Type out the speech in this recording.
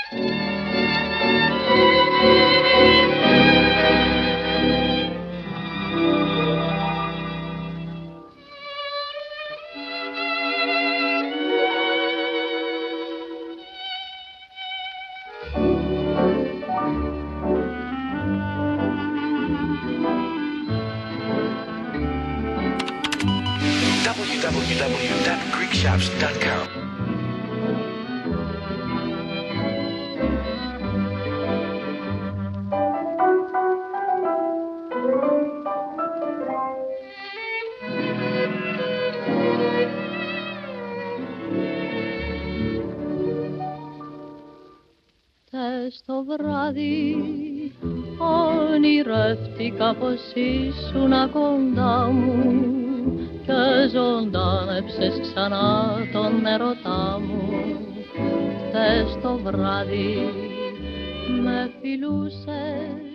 www.greekshops.com. Στο βράδυ ονειρεύτηκα πως ήσουνα κοντά μου και ζωντάνεψες ξανά τον ερωτά μου. Χθες το βράδυ με φιλούσες